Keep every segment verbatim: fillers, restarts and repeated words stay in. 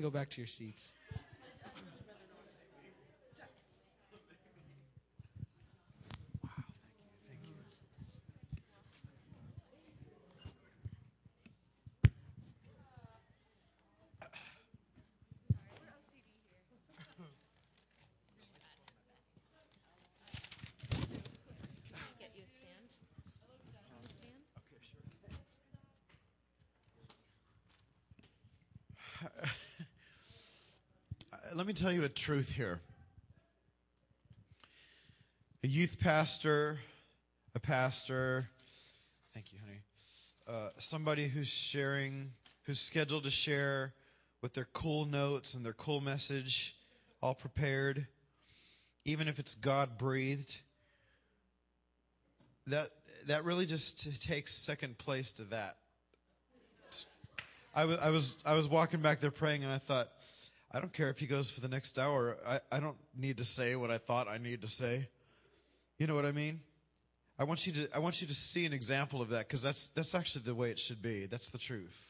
go back to your seats. Let me tell you a truth here. A youth pastor, a pastor, thank you, honey, uh, somebody who's sharing, who's scheduled to share with their cool notes and their cool message, all prepared, even if it's God-breathed, that that really just takes second place to that. I was I was I was walking back there praying, and I thought, I don't care if he goes for the next hour. I, I don't need to say what I thought I need to say. You know what I mean? I want you to I want you to see an example of that, because that's that's actually the way it should be. That's the truth.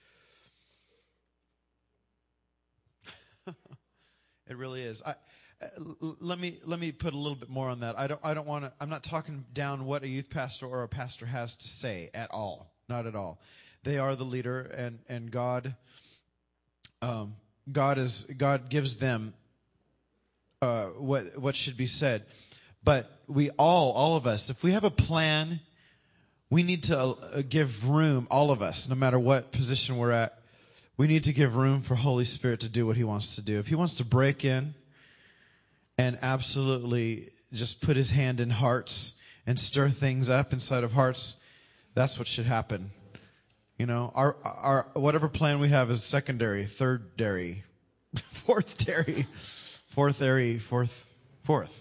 It really is. I, l- let me let me put a little bit more on that. I don't I don't want to. I'm not talking down what a youth pastor or a pastor has to say at all. Not at all. They are the leader, and and God. Um, God is God gives them uh, what what should be said, but we all all of us, if we have a plan, we need to uh, give room. All of us, no matter what position we're at, we need to give room for Holy Spirit to do what He wants to do. If He wants to break in and absolutely just put His hand in hearts and stir things up inside of hearts, that's what should happen. You know, our our whatever plan we have is secondary, third dairy, fourth dairy, fourth dairy, fourth, fourth.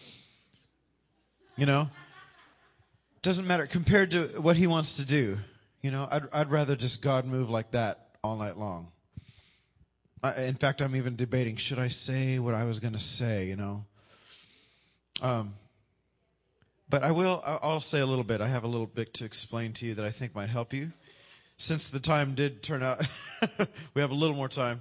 You know, doesn't matter compared to what He wants to do. You know, I'd I'd rather just God move like that all night long. I, in fact, I'm even debating, should I say what I was going to say? You know, um, but I will. I'll say a little bit. I have a little bit to explain to you that I think might help you. Since the time did turn out, we have a little more time.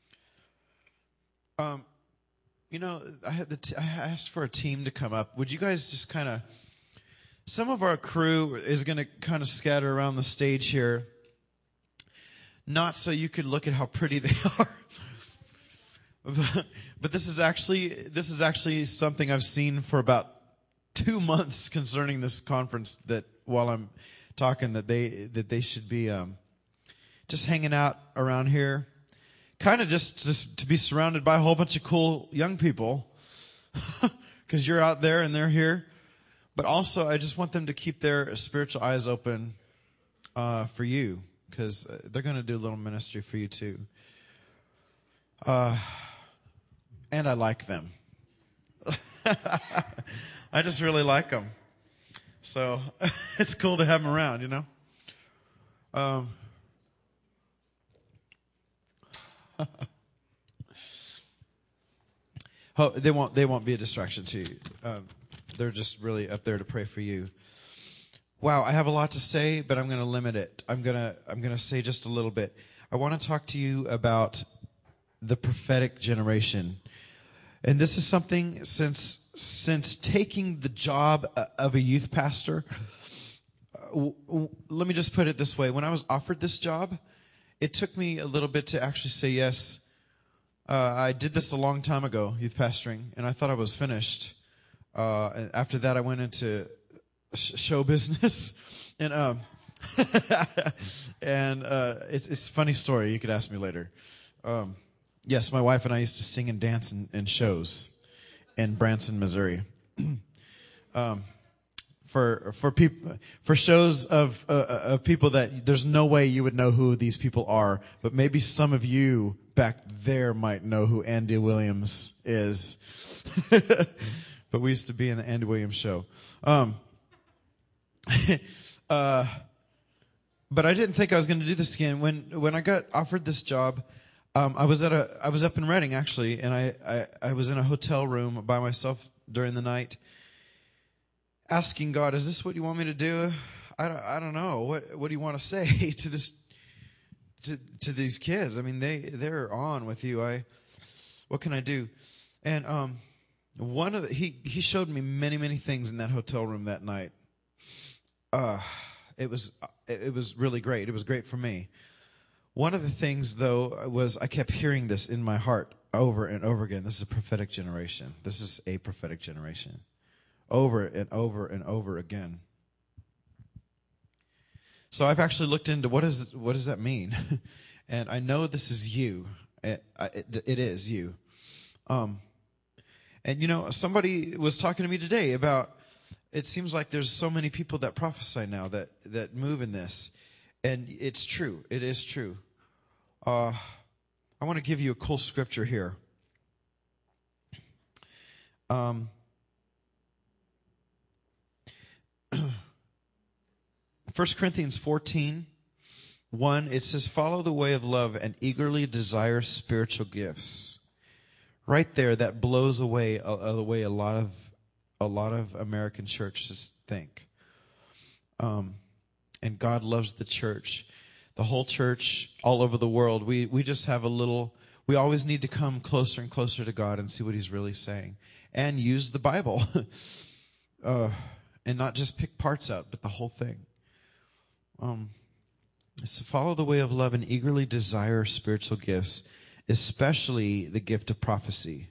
Um, you know, I had the t- I asked for a team to come up. Would you guys just kind of? Some of our crew is going to kind of scatter around the stage here, not so you could look at how pretty they are, but, but this is actually this is actually something I've seen for about two months concerning this conference. That while I'm talking that they that they should be um, just hanging out around here, kind of just, just to be surrounded by a whole bunch of cool young people, because you're out there and they're here. But also, I just want them to keep their spiritual eyes open uh, for you, because they're going to do a little ministry for you too. Uh, and I like them. I just really like them. So it's cool to have them around, you know. Um, oh, they won't. They won't be a distraction to you. Um, they're just really up there to pray for you. Wow, I have a lot to say, but I'm going to limit it. I'm gonna. I'm going to say just a little bit. I want to talk to you about the prophetic generation, and this is something since since taking the job of a youth pastor. Let me just put it this way. When I was offered this job, it took me a little bit to actually say yes. Uh, I did this a long time ago, youth pastoring, and I thought I was finished. Uh, after that, I went into sh- show business. and um, and uh, it's, it's a funny story. You could ask me later. Um, yes, my wife and I used to sing and dance in, in shows in Branson, Missouri. um, For for people for shows of uh, of people that there's no way you would know who these people are, but maybe some of you back there might know who Andy Williams is. But we used to be in the Andy Williams show. Um, uh, but I didn't think I was going to do this again. When when I got offered this job, um, I was at a I was up in Redding actually, and I, I I was in a hotel room by myself during the night, asking God, is this what you want me to do? I don't, I don't know. What, what do you want to say to this to to these kids. I mean, they they're on with you. I what can I do? And um, one of the, he he showed me many many things in that hotel room that night. Uh, it was it, it was really great. It was great for me. One of the things though was I kept hearing this in my heart over and over again. This is a prophetic generation. This is a prophetic generation. Over and over and over again. So I've actually looked into what is what does that mean, and I know this is you. It, it, it is you. Um, and you know, somebody was talking to me today about. It seems like there's so many people that prophesy now that that move in this, and it's true. It is true. Uh, I want to give you a cool scripture here. Um. First Corinthians fourteen, one, it says, follow the way of love and eagerly desire spiritual gifts. Right there, that blows away away a lot of a lot of American churches think. Um, and God loves the church, the whole church, all over the world. We we just have a little. We always need to come closer and closer to God and see what He's really saying, and use the Bible, uh, and not just pick parts out, but the whole thing. Um, so follow the way of love and eagerly desire spiritual gifts, especially the gift of prophecy.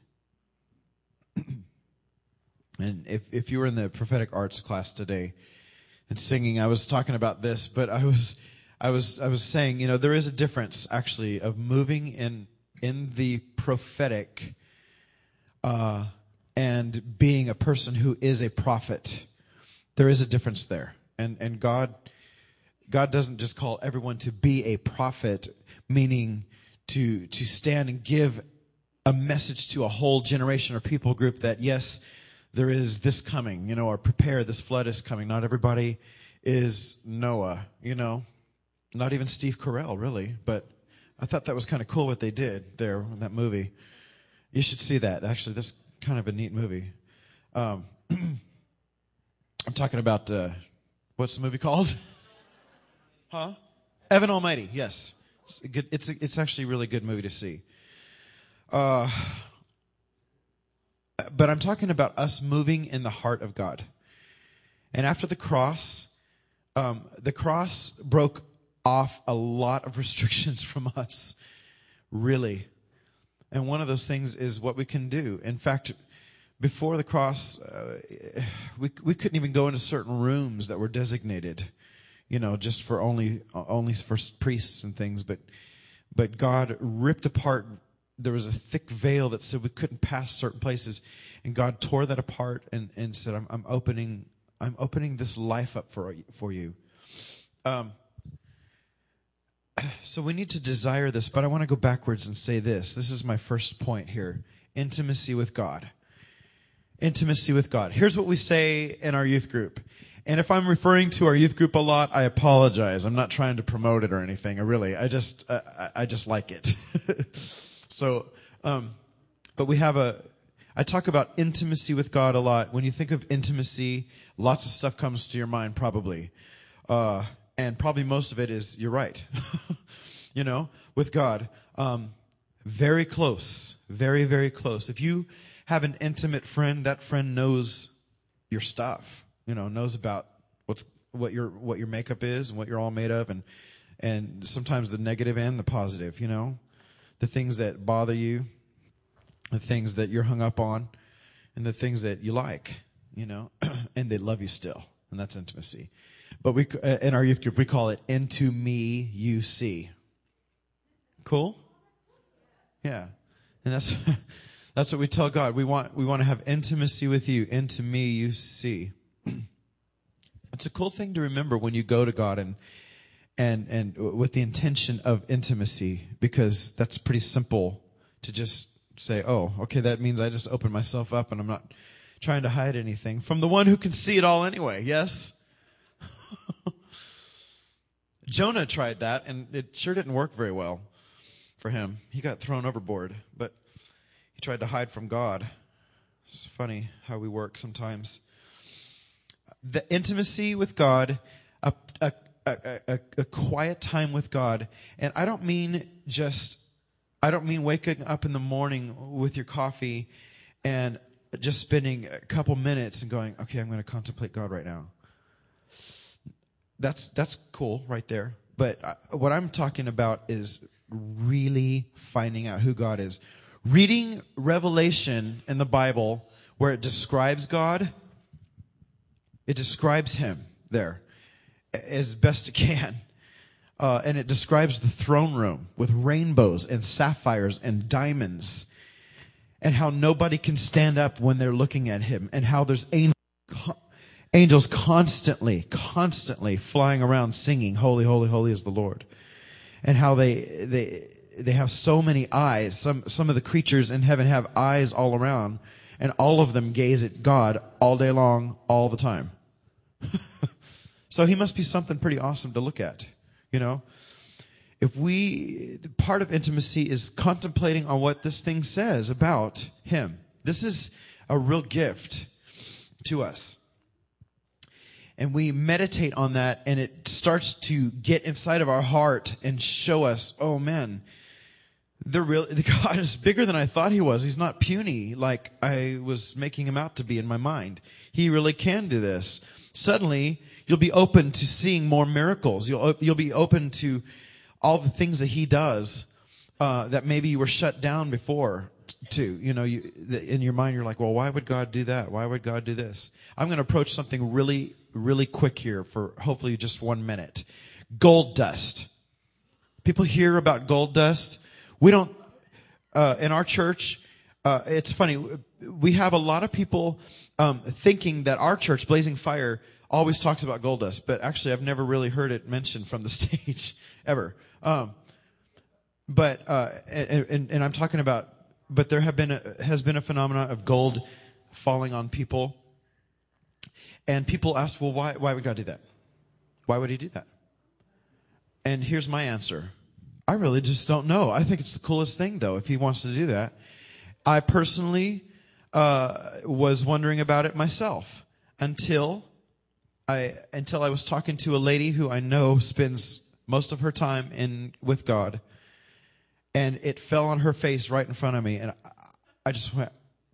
And if if you were in the prophetic arts class today and singing, I was talking about this, but I was I was I was saying, you know, there is a difference actually of moving in in the prophetic uh, and being a person who is a prophet. There is a difference there, and and God. God doesn't just call everyone to be a prophet, meaning to to stand and give a message to a whole generation or people group that, yes, there is this coming, you know, or prepare, this flood is coming. Not everybody is Noah, you know, not even Steve Carell, really. But I thought that was kind of cool what they did there in that movie. You should see that. Actually, that's kind of a neat movie. Um, I'm talking about, uh, what's the movie called? Huh? Evan Almighty, yes. It's a good, it's a, it's actually a really good movie to see. Uh, but I'm talking about us moving in the heart of God. And after the cross, um, the cross broke off a lot of restrictions from us, really. And one of those things is what we can do. In fact, before the cross, uh, we we couldn't even go into certain rooms that were designated. You know, just for only only for priests and things, but but God ripped apart. There was a thick veil that said we couldn't pass certain places, and God tore that apart and, and said, "I'm I'm opening I'm opening this life up for for you." Um. So we need to desire this, but I want to go backwards and say this. This is my first point here: intimacy with God. Intimacy with God. Here's what we say in our youth group. And if I'm referring to our youth group a lot, I apologize. I'm not trying to promote it or anything. I really, I just, uh, I just like it. so, um, but we have a, I talk about intimacy with God a lot. When you think of intimacy, lots of stuff comes to your mind probably. Uh, and probably most of it is, you're right. you know, with God. Um, very close. Very, very close. If you have an intimate friend, that friend knows your stuff. You know, knows about what's what your what your makeup is and what you're all made of, and and sometimes the negative and the positive. You know, the things that bother you, the things that you're hung up on, and the things that you like. You know, and they love you still, and that's intimacy. But we in our youth group we call it "Into Me You See." Cool? Yeah, and that's that's what we tell God. We want we want to have intimacy with you. Into me you see. It's a cool thing to remember when you go to God and and and with the intention of intimacy, because that's pretty simple to just say, oh, okay, that means I just open myself up and I'm not trying to hide anything from the one who can see it all anyway. Yes? Jonah tried that and it sure didn't work very well for him. He got thrown overboard, but he tried to hide from God. It's funny how we work sometimes. The intimacy with God, a, a, a, a, a quiet time with God. And I don't mean just, I don't mean waking up in the morning with your coffee and just spending a couple minutes and going, okay, I'm going to contemplate God right now. That's, that's cool right there. But I, what I'm talking about is really finding out who God is. Reading Revelation in the Bible where it describes God, it describes Him there as best it can. Uh, and it describes the throne room with rainbows and sapphires and diamonds, and how nobody can stand up when they're looking at Him, and how there's angels, angels constantly, constantly flying around singing, "Holy, holy, holy is the Lord." And how they they they have so many eyes. Some some of the creatures in heaven have eyes all around, and all of them gaze at God all day long, all the time. So He must be something pretty awesome to look at, you know. If we, part of intimacy is contemplating on what this thing says about Him. This is a real gift to us. And we meditate on that, and it starts to get inside of our heart and show us, oh man, the real the God is bigger than I thought He was. He's not puny like I was making Him out to be in my mind. He really can do this. Suddenly, you'll be open to seeing more miracles. You'll you'll be open to all the things that He does uh, that maybe you were shut down before to. You know, you, in your mind, you're like, well, why would God do that? Why would God do this? I'm going to approach something really, really quick here for hopefully just one minute. Gold dust. People hear about gold dust. We don't, uh, in our church, uh, it's funny. We have a lot of people um, thinking that our church, Blazing Fire, always talks about gold dust, but actually I've never really heard it mentioned from the stage ever. Um, but uh, and, and, and I'm talking about, but there have been a, has been a phenomenon of gold falling on people, and people ask, well, why why would God do that? Why would He do that? And here's my answer: I really just don't know. I think it's the coolest thing, though, if He wants to do that. I personally uh, was wondering about it myself until. I, until I was talking to a lady who I know spends most of her time in with God, and it fell on her face right in front of me, and I, I just went,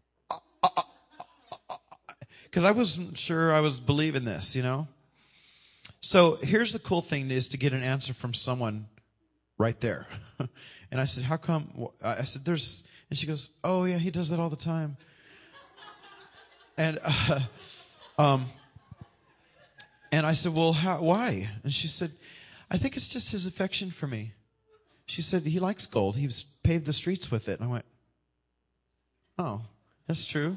because I wasn't sure I was believing this, you know. So here's the cool thing: is to get an answer from someone right there. And I said, "How come?" I said, "There's," and she goes, "Oh yeah, He does that all the time." And uh, um. And I said, well, how, why? And she said, I think it's just His affection for me. She said, He likes gold. He's paved the streets with it. And I went, oh, that's true.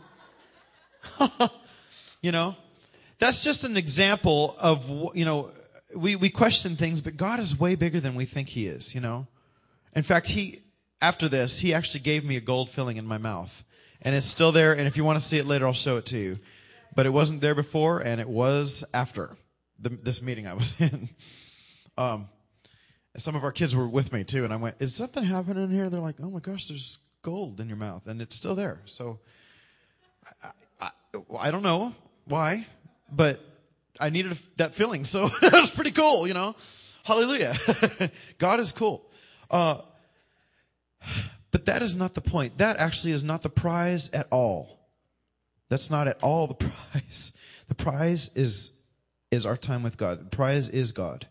You know, that's just an example of, you know, we, we question things, but God is way bigger than we think He is, you know. In fact, He, after this, He actually gave me a gold filling in my mouth. And it's still there. And if you want to see it later, I'll show it to you. But it wasn't there before, and it was after. The, this meeting I was in. Um, some of our kids were with me too, and I went, is something happening here? They're like, oh my gosh, there's gold in your mouth, and it's still there. So I, I, I don't know why, but I needed that feeling, so that was pretty cool, you know. Hallelujah. God is cool. Uh, but that is not the point. That actually is not the prize at all. That's not at all the prize. The prize is is our time with God. The prize is God.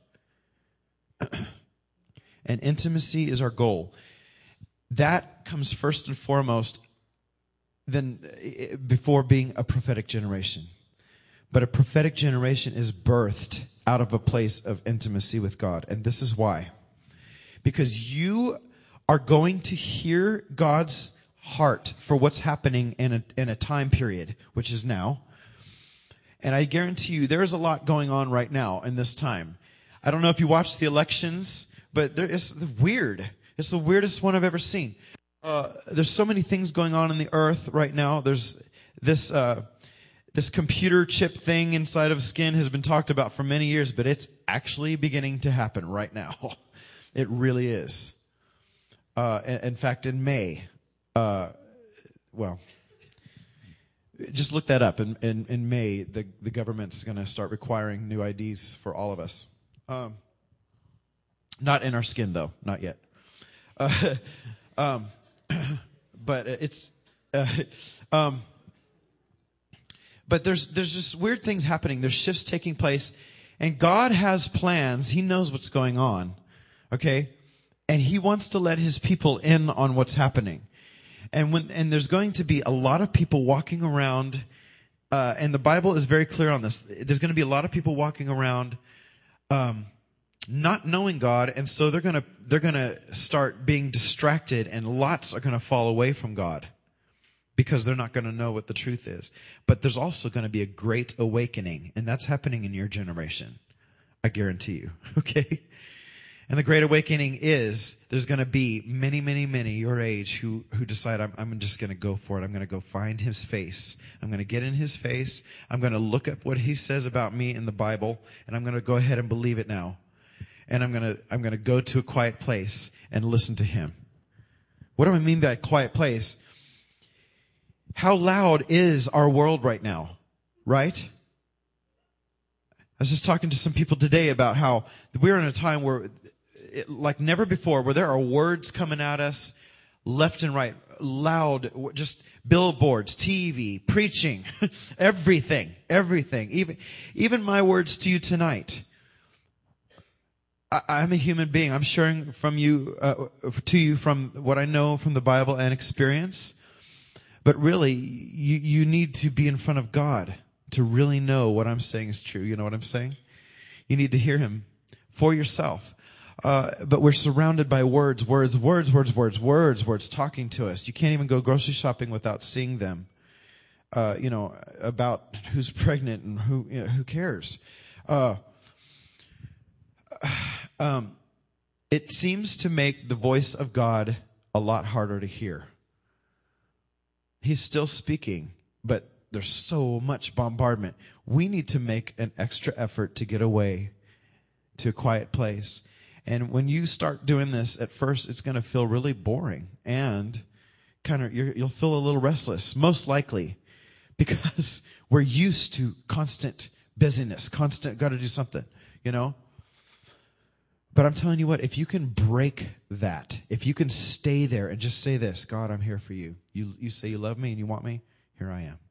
And intimacy is our goal. That comes first and foremost than before being a prophetic generation. But a prophetic generation is birthed out of a place of intimacy with God. And this is why. Because you are going to hear God's heart for what's happening in a, in a time period, which is now. And I guarantee you there's a lot going on right now in this time. I don't know if you watched the elections, but there, it's weird. It's the weirdest one I've ever seen. Uh, there's so many things going on in the earth right now. There's this uh, this computer chip thing inside of skin has been talked about for many years, but it's actually beginning to happen right now. It really is. Uh, in, in fact, in May, uh, well, just look that up. In, in, in May, the, the government's going to start requiring new I Ds for all of us. Um, not in our skin, though. Not yet. Uh, um, but it's... Uh, um, but there's there's just weird things happening. There's shifts taking place. And God has plans. He knows what's going on. Okay? And He wants to let His people in on what's happening. And when and there's going to be a lot of people walking around, uh, and the Bible is very clear on this. There's going to be a lot of people walking around, um, not knowing God, and so they're going to they're going to start being distracted, and lots are going to fall away from God because they're not going to know what the truth is. But there's also going to be a great awakening, and that's happening in your generation. I guarantee you. Okay. And the Great Awakening is, there's going to be many, many, many your age who, who decide, I'm, I'm just going to go for it. I'm going to go find His face. I'm going to get in His face. I'm going to look up what He says about me in the Bible, and I'm going to go ahead and believe it now. And I'm going to, I'm going to go to a quiet place and listen to Him. What do I mean by a quiet place? How loud is our world right now? Right? I was just talking to some people today about how we're in a time where, it, like never before, where there are words coming at us left and right, loud, just billboards, T V, preaching, everything, everything. Even, even my words to you tonight. I, I'm a human being. I'm sharing from you, uh, to you from what I know from the Bible and experience. But really, you, you need to be in front of God to really know what I'm saying is true. You know what I'm saying? You need to hear Him for yourself. Uh, but we're surrounded by words, words, words, words, words, words, words talking to us. You can't even go grocery shopping without seeing them. Uh, you know, about who's pregnant and who, you know, who cares. Uh, um, it seems to make the voice of God a lot harder to hear. He's still speaking, but there's so much bombardment. We need to make an extra effort to get away to a quiet place. And when you start doing this, at first it's going to feel really boring and kind of you're, you'll feel a little restless, most likely, because we're used to constant busyness, constant got to do something, you know. But I'm telling you what, if you can break that, if you can stay there and just say this, God, I'm here for you. You, you say you love me and you want me, here I am.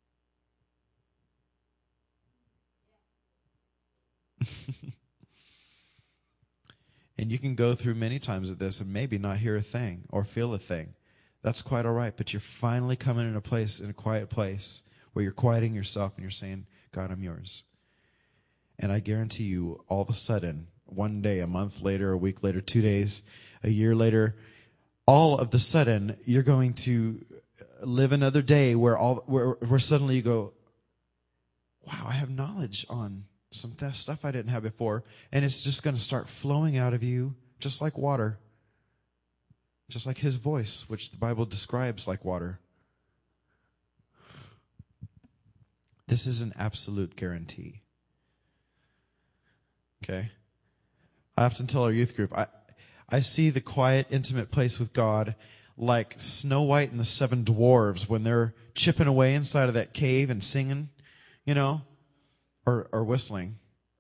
And you can go through many times of this and maybe not hear a thing or feel a thing. That's quite all right. But you're finally coming in a place, in a quiet place, where you're quieting yourself and you're saying, God, I'm yours. And I guarantee you, all of a sudden, one day, a month later, a week later, two days, a year later, all of the sudden, you're going to live another day where all where, where suddenly you go, wow, I have knowledge on some th- stuff I didn't have before. And it's just going to start flowing out of you just like water. Just like His voice, which the Bible describes like water. This is an absolute guarantee. Okay? I often tell our youth group, I, I see the quiet, intimate place with God like Snow White and the Seven Dwarves when they're chipping away inside of that cave and singing, you know, or, or whistling.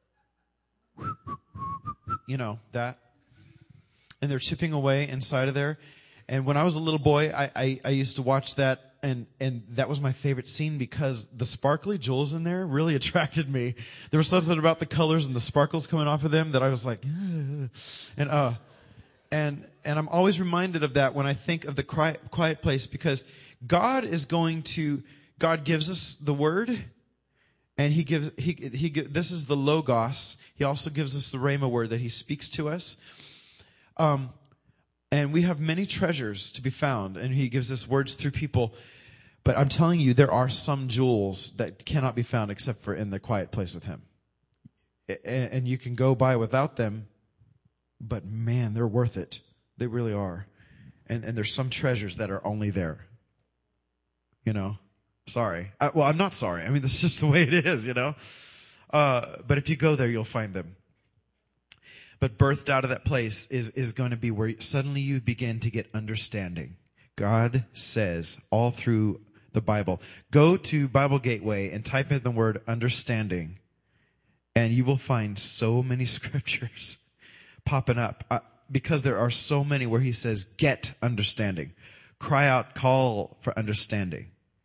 You know, that. And they're chipping away inside of there. And when I was a little boy, I, I, I used to watch that, and, and that was my favorite scene because the sparkly jewels in there really attracted me. There was something about the colors and the sparkles coming off of them that I was like, ugh. and uh, and and I'm always reminded of that when I think of the quiet, quiet place, because God is going to, God gives us the Word, and He gives He He this is the Logos. He also gives us the Rhema word that He speaks to us. Um. And we have many treasures to be found, and He gives us words through people. But I'm telling you, there are some jewels that cannot be found except for in the quiet place with Him. And you can go by without them, but man, they're worth it. They really are. And, and there's some treasures that are only there. You know? Sorry. I, well, I'm not sorry. I mean, that's just the way it is, you know? Uh, but if you go there, you'll find them. But birthed out of that place is, is going to be where suddenly you begin to get understanding. God says all through the Bible. Go to Bible Gateway and type in the word understanding. And you will find so many scriptures popping up uh, because there are so many where he says, get understanding. Cry out, call for understanding.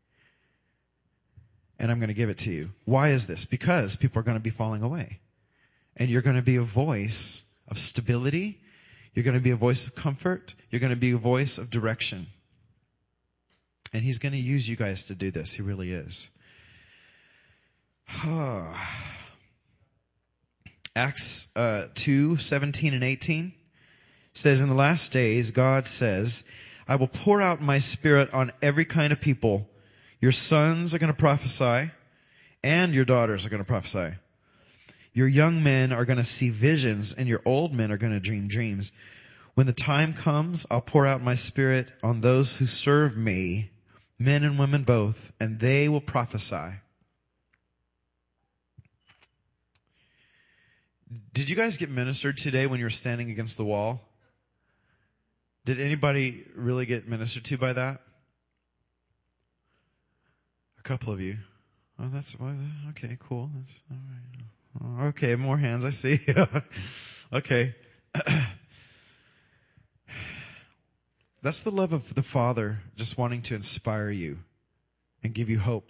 And I'm going to give it to you. Why is this? Because people are going to be falling away. And you're going to be a voice of stability. You're going to be a voice of comfort. You're going to be a voice of direction. And he's going to use you guys to do this. He really is. Acts uh, two, seventeen and eighteen says, in the last days, God says, I will pour out my spirit on every kind of people. Your sons are going to prophesy, and your daughters are going to prophesy. Your young men are going to see visions, and your old men are going to dream dreams. When the time comes, I'll pour out my spirit on those who serve me, men and women both, and they will prophesy. Did you guys get ministered today when you were standing against the wall? Did anybody really get ministered to by that? A couple of you. Oh, that's okay. Cool. That's all right. Okay, more hands. I see. Okay. That's the love of the Father, just wanting to inspire you and give you hope.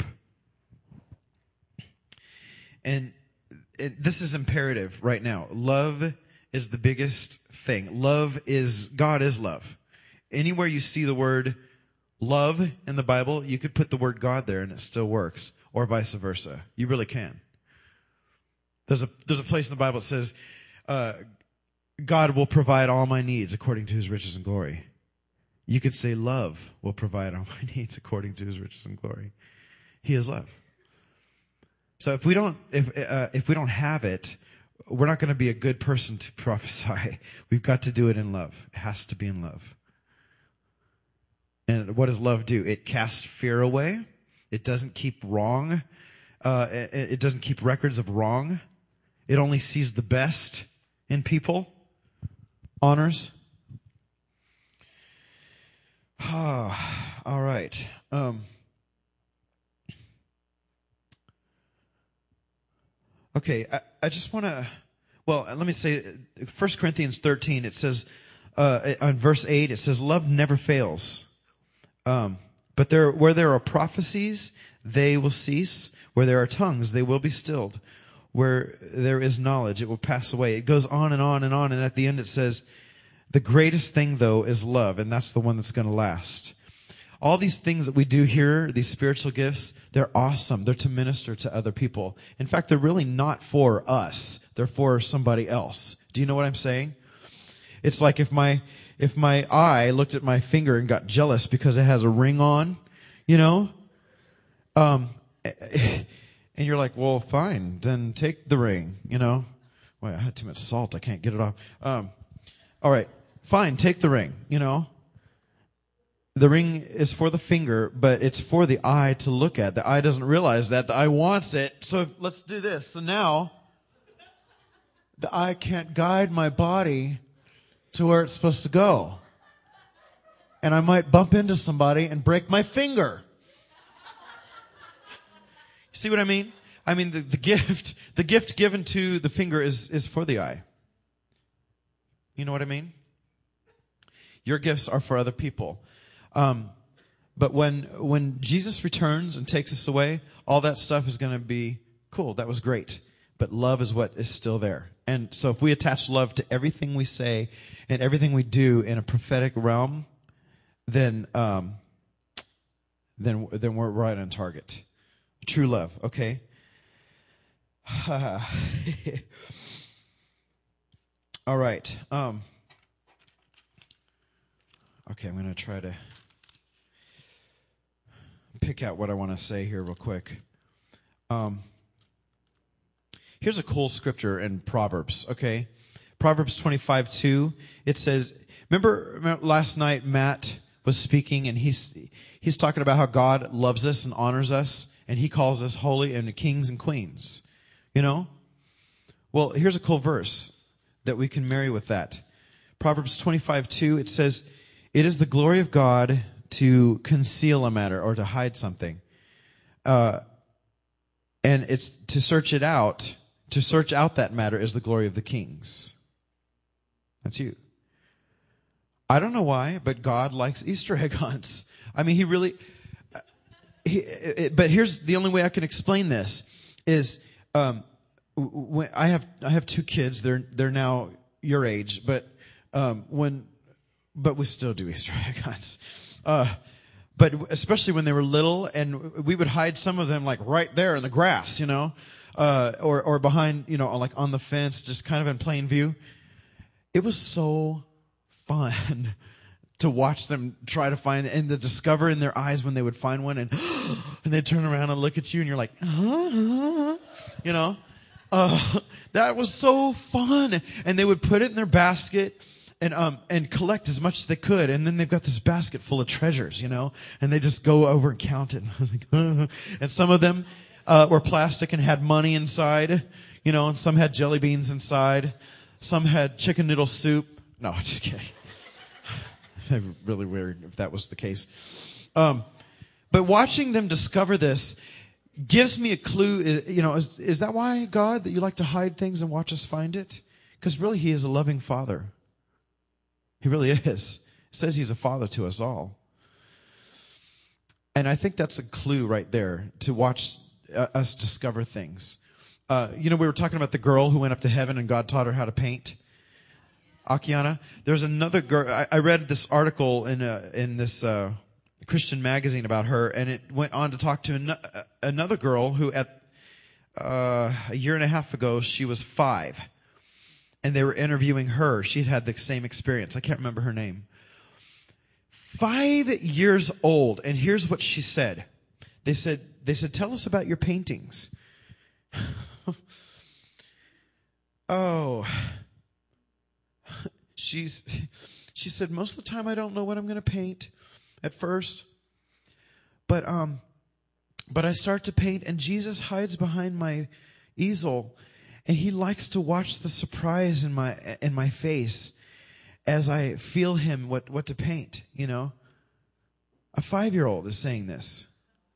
And it, this is imperative right now. Love is the biggest thing. Love is, God is love. Anywhere you see the word love in the Bible, you could put the word God there and it still works, or vice versa. You really can. There's a, there's a place in the Bible that says, uh, God will provide all my needs according to his riches and glory. You could say love will provide all my needs according to his riches and glory. He is love. So if we don't, if, uh, if we don't have it, we're not going to be a good person to prophesy. We've got to do it in love. It has to be in love. And what does love do? It casts fear away. It doesn't keep wrong. Uh, it, it doesn't keep records of wrong. It only sees the best in people. Honors. All right. Um, okay, I, I just want to, well, let me say, First Corinthians thirteen, it says, uh, on verse eight, it says, love never fails. Um, but there, where there are prophecies, they will cease. Where there are tongues, they will be stilled. Where there is knowledge, it will pass away. It goes on and on and on, and at the end it says, the greatest thing, though, is love, and that's the one that's going to last. All these things that we do here, these spiritual gifts, they're awesome. They're to minister to other people. In fact, they're really not for us. They're for somebody else. Do you know what I'm saying? It's like if my if my eye looked at my finger and got jealous because it has a ring on, you know, um, and you're like, well, fine, then take the ring, you know. Wait, I had too much salt. I can't get it off. Um, all right, fine, take the ring, you know. The ring is for the finger, but it's for the eye to look at. The eye doesn't realize that. The eye wants it. So if, let's do this. So now, the eye can't guide my body to where it's supposed to go. And I might bump into somebody and break my finger. You see what I mean? I mean, the, the gift, the gift given to the finger is, is for the eye. You know what I mean? Your gifts are for other people. Um, but when, when Jesus returns and takes us away, all that stuff is going to be cool. That was great. But love is what is still there. And so if we attach love to everything we say and everything we do in a prophetic realm, then, um, then, then we're right on target. True love. Okay. All right. Um, okay. I'm going to try to pick out what I want to say here real quick. Um, here's a cool scripture in Proverbs, okay? Proverbs twenty-five two, it says, remember, remember last night Matt was speaking and he's he's talking about how God loves us and honors us and he calls us holy and kings and queens, you know? Well, here's a cool verse that we can marry with that. Proverbs twenty-five two, it says, it is the glory of God to conceal a matter or to hide something. Uh, and it's to search it out, to search out that matter is the glory of the kings. That's you. I don't know why, but God likes Easter egg hunts. I mean, he really, he, it, but here's the only way I can explain this is, um, when I have, I have two kids. They're, they're now your age, but, um, when, but we still do Easter egg hunts. Uh, but especially when they were little, and we would hide some of them like right there in the grass, you know, uh, or, or behind, you know, like on the fence, just kind of in plain view. It was so fun to watch them try to find, and to discover in their eyes when they would find one, and and they'd turn around and look at you, and you're like, uh, you know, uh, that was so fun. And they would put it in their basket and um and collect as much as they could, and then they've got this basket full of treasures, you know, and they just go over and count it. And some of them uh, were plastic and had money inside, you know, and some had jelly beans inside. Some had chicken noodle soup. No, just kidding. Really weird if that was the case. Um, but watching them discover this gives me a clue. You know, is, is that why, God, that you like to hide things and watch us find it? Because really, He is a loving Father. He really is. It says He's a Father to us all. And I think that's a clue right there to watch uh, us discover things. Uh, you know, we were talking about the girl who went up to heaven and God taught her how to paint. Akiana. There's another girl. I, I read this article in a, in this uh, Christian magazine about her, and it went on to talk to an, another girl who, at uh, a year and a half ago, she was five, and they were interviewing her. She had had the same experience. I can't remember her name. Five years old, and here's what she said. They said, "They said, tell us about your paintings." Oh, she's, she said, most of the time I don't know what I'm going to paint at first, but, um, but I start to paint and Jesus hides behind my easel and He likes to watch the surprise in my, in my face as I feel Him, what, what to paint, you know. A five-year-old is saying this.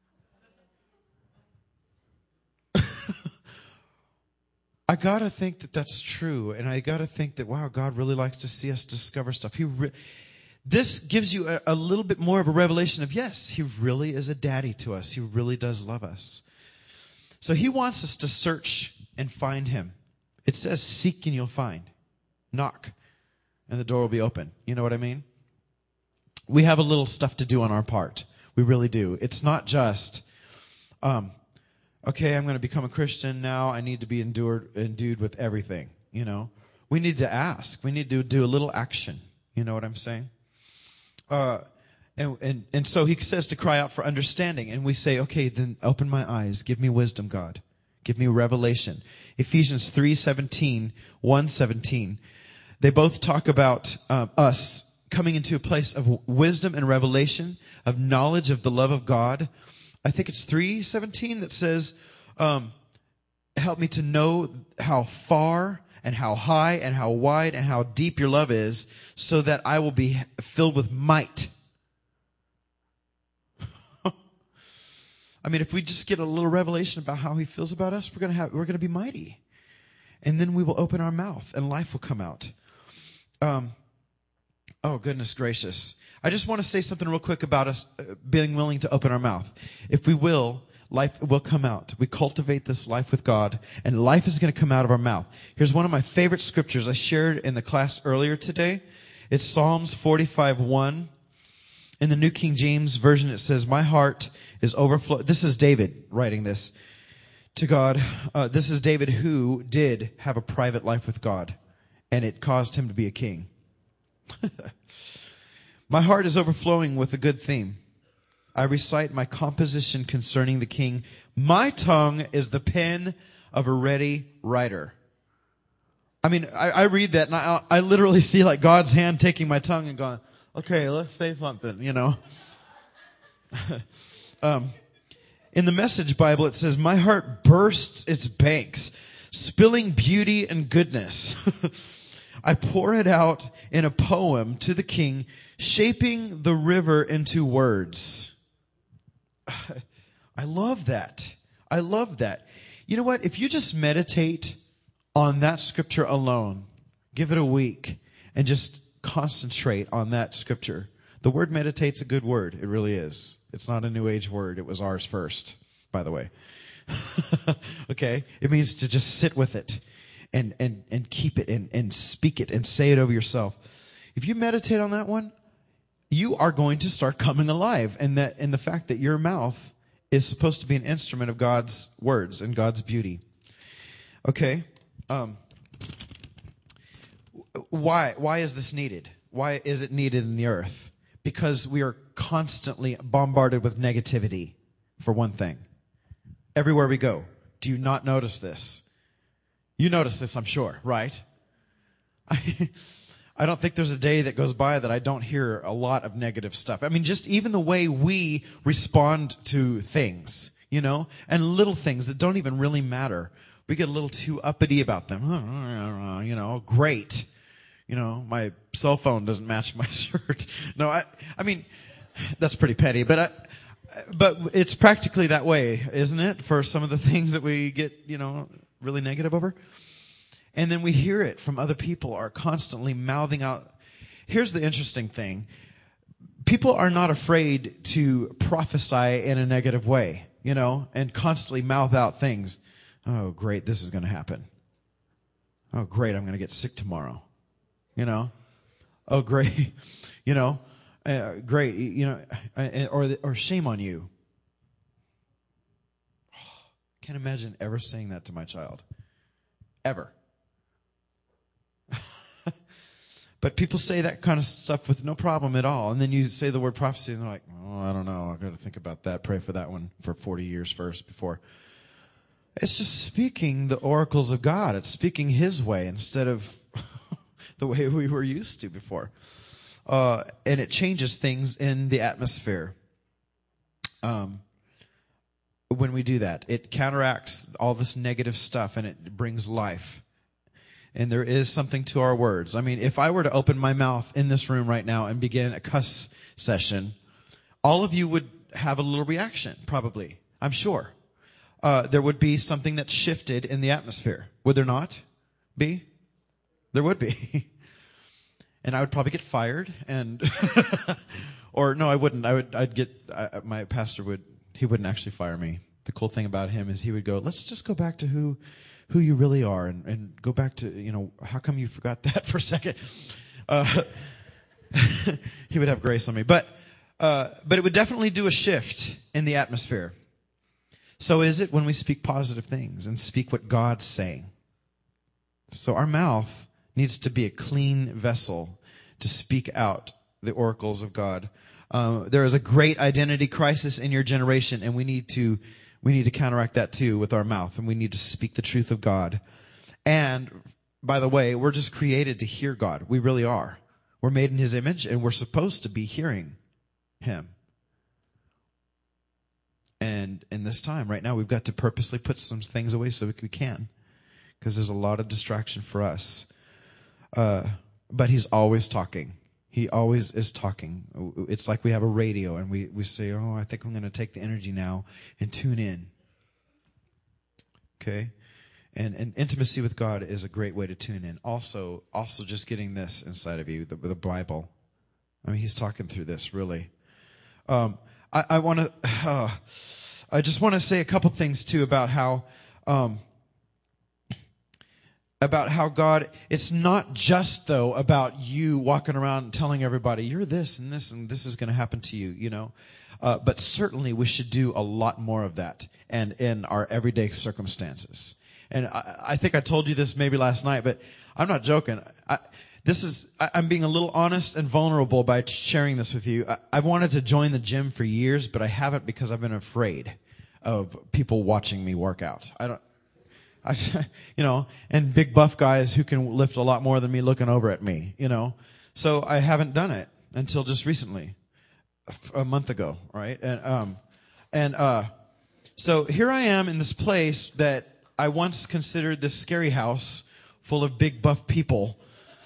I gotta think that that's true, and I gotta think that, wow, God really likes to see us discover stuff. He, re- this gives you a, a little bit more of a revelation of, yes, He really is a daddy to us. He really does love us. So He wants us to search and find Him. It says, seek and you'll find. Knock, and the door will be open. You know what I mean? We have a little stuff to do on our part. We really do. It's not just, um, okay, I'm going to become a Christian now. I need to be endured, endued with everything, you know. We need to ask. We need to do a little action. You know what I'm saying? Uh, and, and, and so He says to cry out for understanding. And we say, okay, then open my eyes. Give me wisdom, God. Give me revelation. Ephesians three seventeen, one seventeen. They both talk about um, us coming into a place of wisdom and revelation, of knowledge of the love of God. I think it's three seventeen that says, um, help me to know how far and how high and how wide and how deep your love is, so that I will be filled with might. I mean, if we just get a little revelation about how He feels about us, we're gonna have, we're gonna be mighty. And then we will open our mouth and life will come out. Um, oh goodness gracious. I just want to say something real quick about us being willing to open our mouth. If we will, life will come out. We cultivate this life with God, and life is going to come out of our mouth. Here's one of my favorite scriptures I shared in the class earlier today. It's Psalms forty-five one. In the New King James Version, it says, my heart is overflowing. This is David writing this to God. Uh, this is David who did have a private life with God, and it caused him to be a king. My heart is overflowing with a good theme. I recite my composition concerning the king. My tongue is the pen of a ready writer. I mean, I, I read that and I, I literally see like God's hand taking my tongue and going, okay, let's say something, you know. um, in the Message Bible, it says, my heart bursts its banks, spilling beauty and goodness. I pour it out in a poem to the king, shaping the river into words. I love that. I love that. You know what? If you just meditate on that scripture alone. Give it a week and just concentrate on that scripture. The word meditate's a good word. It really is. It's not a New Age word. It was ours first, by the way. Okay? It means to just sit with it and, and, and keep it and, and speak it and say it over yourself. If you meditate on that one, you are going to start coming alive. And that, and the fact that your mouth is supposed to be an instrument of God's words and God's beauty. Okay? Um, why, why is this needed? Why is it needed in the earth? Because we are constantly bombarded with negativity, for one thing. Everywhere we go. Do you not notice this? You notice this, I'm sure, right? I, I don't think there's a day that goes by that I don't hear a lot of negative stuff. I mean, just even the way we respond to things, you know, and little things that don't even really matter. We get a little too uppity about them. You know, great. You know, my cell phone doesn't match my shirt. No, I, I mean, that's pretty petty, but I, but it's practically that way, isn't it? For some of the things that we get, you know, really negative over. And then we hear it from other people are constantly mouthing out. Here's the interesting thing. People are not afraid to prophesy in a negative way, you know, and constantly mouth out things. Oh, great, this is going to happen. Oh, great, I'm going to get sick tomorrow. You know, oh great, you know, uh, great, you know, uh, or or shame on you. Oh, can't imagine ever saying that to my child, ever. But people say that kind of stuff with no problem at all, and then you say the word prophecy, and they're like, oh, I don't know, I've got to think about that. Pray for that one for forty years first before. It's just speaking the oracles of God. It's speaking His way instead of the way we were used to before. Uh, and it changes things in the atmosphere. Um, when we do that, it counteracts all this negative stuff and it brings life. And there is something to our words. I mean, if I were to open my mouth in this room right now and begin a cuss session, all of you would have a little reaction, probably. I'm sure. Uh, there would be something that shifted in the atmosphere. Would there not be? There would be. And I would probably get fired and, or no, I wouldn't. I would, I'd get, I, my pastor would, he wouldn't actually fire me. The cool thing about him is he would go, let's just go back to who, who you really are and, and go back to, you know, how come you forgot that for a second? Uh, he would have grace on me. But, uh, but it would definitely do a shift in the atmosphere. So is it when we speak positive things and speak what God's saying. So our mouth needs to be a clean vessel to speak out the oracles of God. Uh, there is a great identity crisis in your generation, and we need to we need to counteract that too with our mouth, and we need to speak the truth of God. And by the way, we're just created to hear God. We really are. We're made in His image, and we're supposed to be hearing Him. And in this time, right now, we've got to purposely put some things away so we can, because there's a lot of distraction for us. Uh, but He's always talking. He always is talking. It's like we have a radio and we, we say, oh, I think I'm going to take the energy now and tune in. Okay? And, and intimacy with God is a great way to tune in. Also, also just getting this inside of you, the, the Bible. I mean, He's talking through this, really. Um, I, I want to, uh, I just want to say a couple things too about how, um, about how God, it's not just though about you walking around and telling everybody you're this and this and this is going to happen to you, you know. Uh, but certainly we should do a lot more of that and in our everyday circumstances. And I, I think I told you this maybe last night, but I'm not joking. I, this is, I, I'm being a little honest and vulnerable by sharing this with you. I, I've wanted to join the gym for years, but I haven't because I've been afraid of people watching me work out. I don't, I, you know, and big buff guys who can lift a lot more than me looking over at me, you know. So I haven't done it until just recently, a month ago, right? And um, and uh, so here I am in this place that I once considered this scary house full of big buff people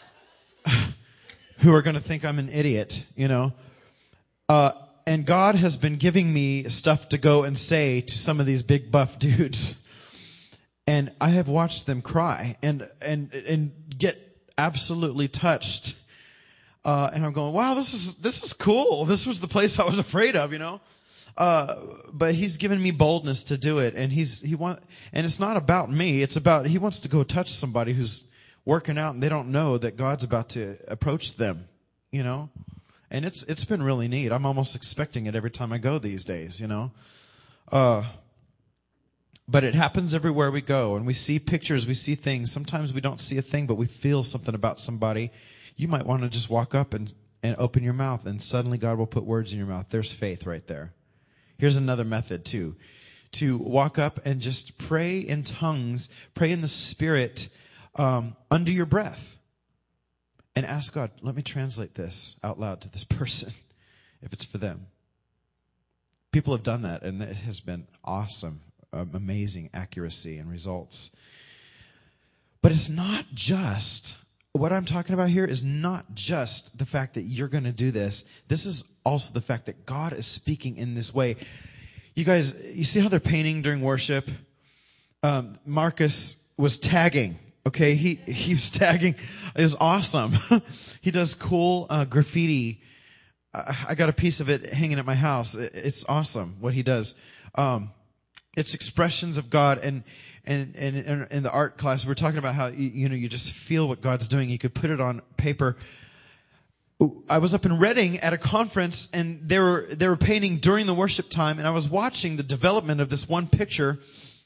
who are going to think I'm an idiot, you know. Uh, and God has been giving me stuff to go and say to some of these big buff dudes. And I have watched them cry and and and get absolutely touched. Uh, and I'm going, wow, this is this is cool. This was the place I was afraid of, you know. Uh, but He's given me boldness to do it, and He's He want, and it's not about me. It's about He wants to go touch somebody who's working out and they don't know that God's about to approach them, you know. And it's it's been really neat. I'm almost expecting it every time I go these days, you know. Uh, but it happens everywhere we go, and we see pictures, we see things. Sometimes we don't see a thing, but we feel something about somebody. You might want to just walk up and, and open your mouth, and suddenly God will put words in your mouth. There's faith right there. Here's another method too. To walk up and just pray in tongues, pray in the Spirit um, under your breath. And ask God, let me translate this out loud to this person, if it's for them. People have done that, and it has been awesome, um, amazing accuracy and results. But it's not just, what I'm talking about here is not just the fact that you're going to do this. This is also the fact that God is speaking in this way. You guys, you see how they're painting during worship? Um, Marcus was tagging. Okay, he he was tagging. It was awesome. He does cool uh, graffiti. I, I got a piece of it hanging at my house. It, it's awesome what he does. Um, it's expressions of God, and and and in, in the art class we we're talking about how you, you know you just feel what God's doing. You could put it on paper. I was up in Reading at a conference, and they were they were painting during the worship time, and I was watching the development of this one picture.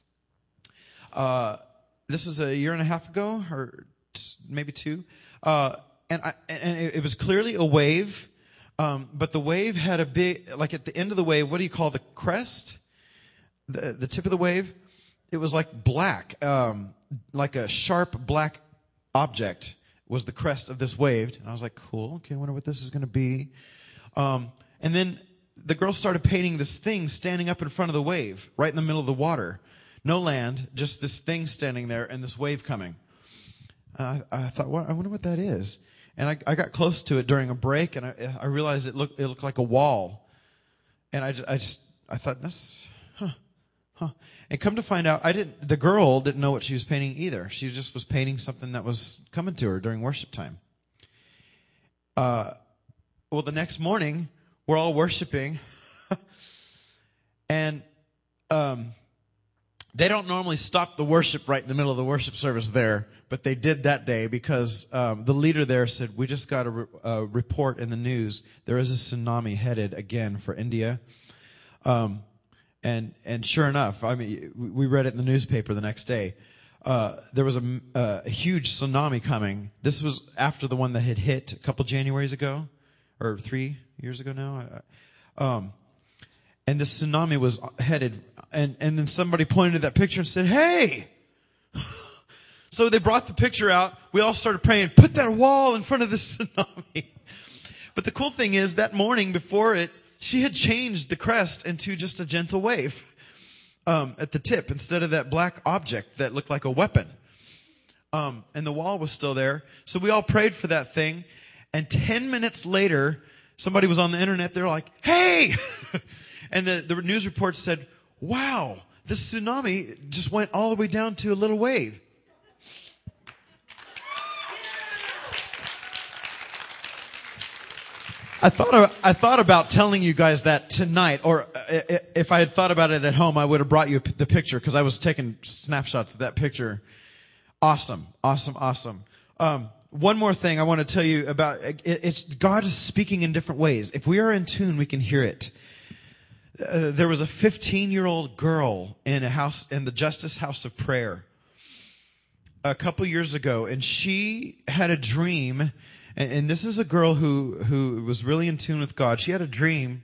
Uh. This was a year and a half ago, or maybe two, uh, and I, and it was clearly a wave, um, but the wave had a big, like at the end of the wave, what do you call the crest? The the tip of the wave, it was like black, um, like a sharp black object was the crest of this wave, and I was like, cool, okay, I wonder what this is going to be, um, and then the girl started painting this thing standing up in front of the wave, right in the middle of the water. No land, just this thing standing there and this wave coming. Uh, I thought, well, I wonder what that is. And I, I got close to it during a break, and I, I realized it looked it looked like a wall. And I just, I just I thought, that's huh, huh. And come to find out, I didn't. The girl didn't know what she was painting either. She just was painting something that was coming to her during worship time. Uh, well, the next morning we're all worshiping, and um. They don't normally stop the worship right in the middle of the worship service there, but they did that day because um, the leader there said, we just got a re- uh, report in the news. There is a tsunami headed again for India. Um, and and sure enough, I mean, we read it in the newspaper the next day. Uh, there was a, a huge tsunami coming. This was after the one that had hit a couple Januaries ago, or three years ago now. Um, and the tsunami was headed, and, and then somebody pointed at that picture and said, hey! So they brought the picture out. We all started praying, put that wall in front of the tsunami. But the cool thing is, that morning before it, she had changed the crest into just a gentle wave um, at the tip instead of that black object that looked like a weapon. Um, and the wall was still there. So we all prayed for that thing. And ten minutes later, somebody was on the internet. They're like, hey! And the, the news report said, wow, this tsunami just went all the way down to a little wave. I thought I thought about telling you guys that tonight, or if I had thought about it at home, I would have brought you the picture because I was taking snapshots of that picture. Awesome, awesome, awesome. Um, one more thing I want to tell you about, it, it's God is speaking in different ways. If we are in tune, we can hear it. Uh, there was a fifteen-year-old girl in a house, in the Justice House of Prayer a couple years ago, and she had a dream. And, and this is a girl who, who was really in tune with God. She had a dream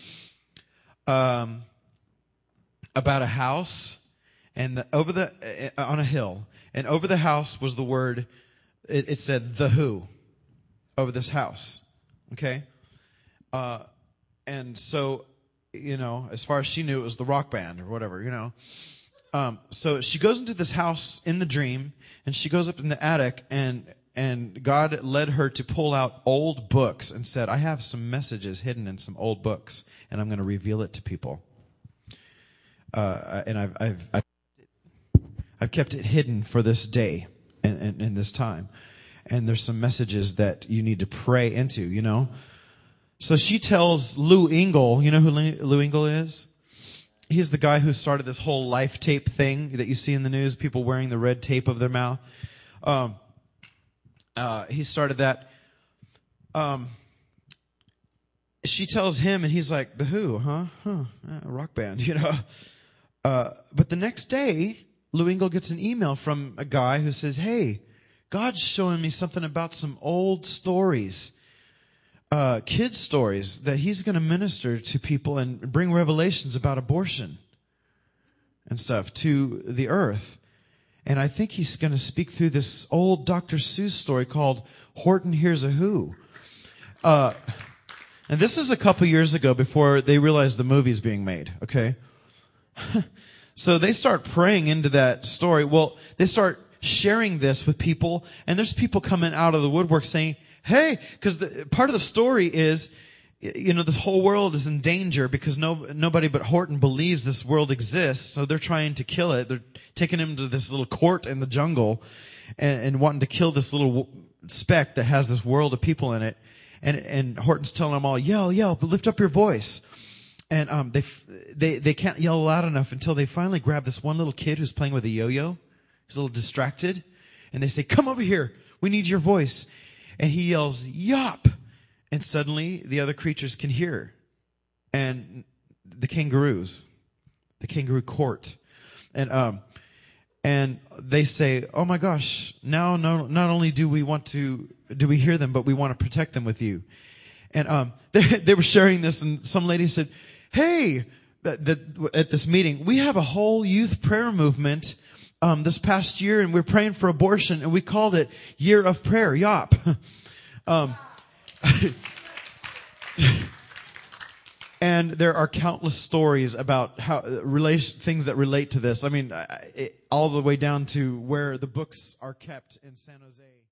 um, about a house, and the, over the uh, on a hill, and over the house was the word. It, it said "the Who" over this house. Okay, uh, and so. You know, as far as she knew, it was the rock band or whatever, you know. Um, so she goes into this house in the dream, and she goes up in the attic, and and God led her to pull out old books and said, I have some messages hidden in some old books, and I'm going to reveal it to people. Uh, and I've, I've, I've, I've kept it hidden for this day and, and, and this time. And there's some messages that you need to pray into, you know. So she tells Lou Engle, you know who Lou Engle is? He's the guy who started this whole life tape thing that you see in the news, people wearing the red tape of their mouth. Um, uh, he started that. Um, she tells him, and he's like, the Who, huh? Huh, a rock band, you know. Uh, but the next day, Lou Engle gets an email from a guy who says, hey, God's showing me something about some old stories. Uh, kids stories that he's going to minister to people and bring revelations about abortion and stuff to the earth. And I think he's going to speak through this old Doctor Seuss story called Horton Hears a Who. Uh, and this is a couple years ago before they realized the movie's being made, okay? So they start praying into that story. Well, they start sharing this with people, and there's people coming out of the woodwork saying, hey, because part of the story is, you know, this whole world is in danger because no nobody but Horton believes this world exists, so they're trying to kill it. They're taking him to this little court in the jungle and, and wanting to kill this little speck that has this world of people in it. And and Horton's telling them all, yell, yell, but lift up your voice. And um, they they they can't yell loud enough until they finally grab this one little kid who's playing with a yo-yo. He's a little distracted, and they say, "Come over here. We need your voice." And he yells, "Yop!" And suddenly the other creatures can hear. And the kangaroos, the kangaroo court. And, um, and they say, oh my gosh, now no, not only do we want to, do we hear them, but we want to protect them with you. And, um, they, they were sharing this, and some lady said, hey, that, that, at this meeting, we have a whole youth prayer movement Um, this past year, and we're praying for abortion, and we called it Year of Prayer, Yop. um, and there are countless stories about how relation, things that relate to this. I mean, it, all the way down to where the books are kept in San Jose.